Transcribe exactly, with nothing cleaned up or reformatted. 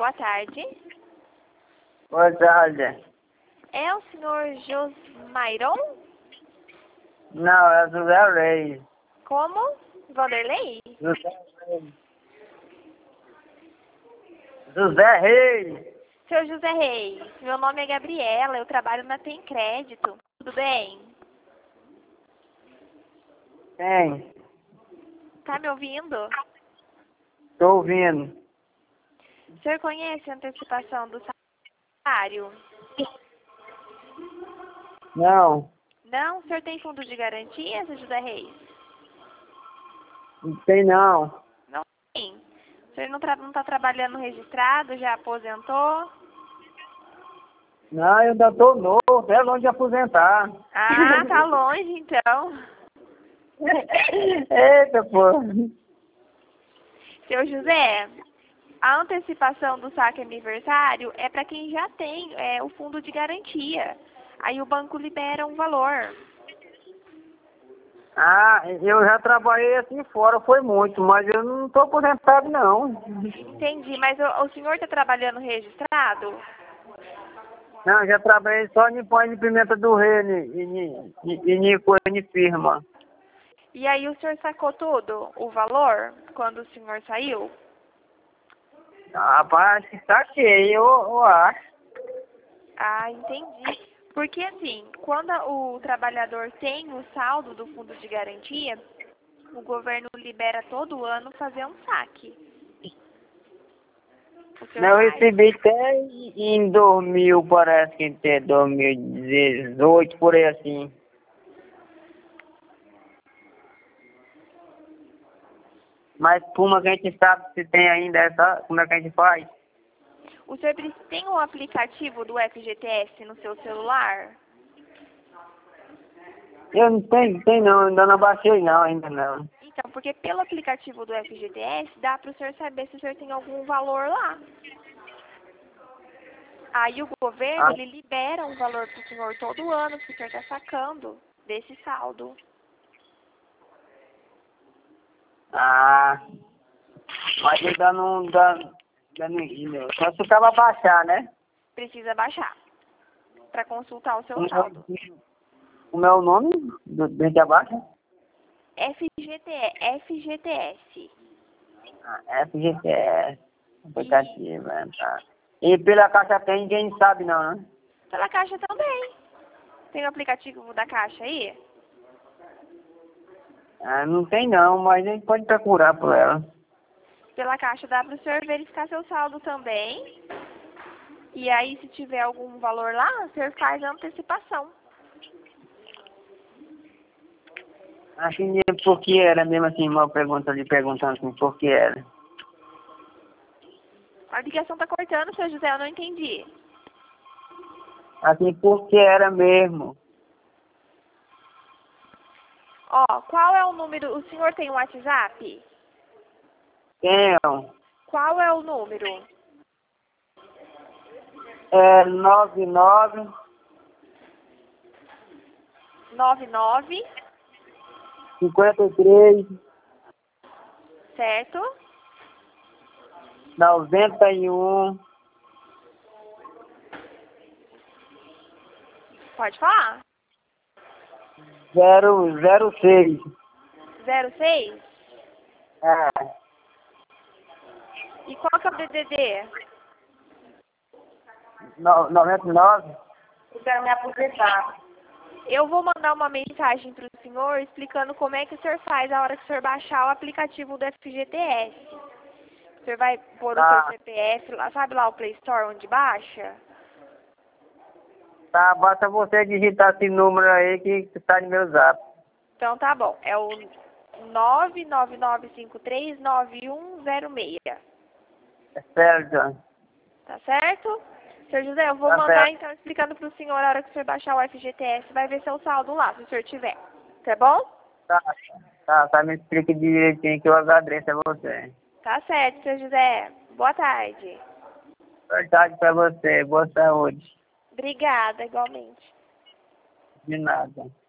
Boa tarde. Boa tarde. É o senhor Josmairon? Não, é José Reis. Como? Vanderlei? José Reis. José Reis. Seu José Reis, meu nome é Gabriela, eu trabalho na Tem Crédito. Tudo bem? Tem. Tá me ouvindo? Tô ouvindo. O senhor conhece a antecipação do salário? Não, Não? O senhor tem fundo de garantia, seu José Reis? não tem não. Não tem. O senhor não, tra não tá trabalhando registrado, já aposentou? Não, eu ainda tô novo, até longe de aposentar. Ah, tá longe então. Eita, pô. Seu José, a antecipação do saque aniversário é para quem já tem é, o fundo de garantia. Aí o banco libera um valor. Ah, eu já trabalhei assim fora, foi muito, mas eu não tô aposentado não. Entendi, mas o, o senhor está trabalhando registrado? Não, já trabalhei só em pão de pimenta do reino e em coisa de firma. E aí o senhor sacou tudo, o valor, quando o senhor saiu? Rapaz, saquei, eu, eu acho. Ah, entendi. Porque assim, quando o trabalhador tem o saldo do fundo de garantia, o governo libera todo ano fazer um saque. O senhor Não, eu faz? recebi até em dois mil, parece que até dois mil e dezoito, por aí assim. Mas como é que a gente sabe se tem ainda essa, como é que a gente faz? O senhor tem um aplicativo do F G T S no seu celular? Eu não tenho, tem não, ainda não baixei não, ainda não. Então, porque pelo aplicativo do F G T S dá para o senhor saber se o senhor tem algum valor lá. Aí o governo, Ah, ele libera um valor para o senhor todo ano que o senhor está sacando desse saldo. ah, mas ainda não dá, ainda não, ainda- só se acaba baixar, né? Precisa baixar para consultar o seu Como saldo. é, como é o nome do dente abaixo? F G T S, F G T S. Ah, F G T S, E aplicativo, né? Tá. E pela caixa tem, ninguém sabe não, né? pela Caixa também. Tem o aplicativo da Caixa aí? Ah, não tem não, mas a gente pode procurar por ela. Pela Caixa dá para o senhor verificar seu saldo também. E aí, se tiver algum valor lá, o senhor faz a antecipação. Acho que é por que era mesmo assim, uma pergunta ali perguntando assim, por que era. A ligação tá cortando, seu José, eu não entendi. Assim, por que era mesmo. Ó, qual é o número? O senhor tem um WhatsApp? Tenho, Qual é o número? é nove nove nove nove, cinquenta e três certo? noventa e um Pode falar. zero zero seis. zero seis? É, E qual que é o D D D? no, noventa e nove. Eu quero me aposentar. Eu vou mandar uma mensagem para o senhor explicando como é que o senhor faz a hora que o senhor baixar o aplicativo do F G T S. O senhor vai pôr o seu Tá, C P F, lá, sabe lá o Play Store onde baixa? tá, basta você digitar esse número aí que tá no meu zap. Então tá bom, é o nove nove nove cinco três nove um zero seis. É certo, Tá certo? Senhor José, eu vou tá mandar certo. então explicando para o senhor a hora que o senhor baixar o F G T S, vai ver seu saldo lá, se o senhor tiver. Tá bom? Tá, tá, tá, me explique direitinho que eu agradeço a você. Tá certo, senhor José. Boa tarde. Verdade pra você, boa saúde. Obrigada, igualmente. De nada.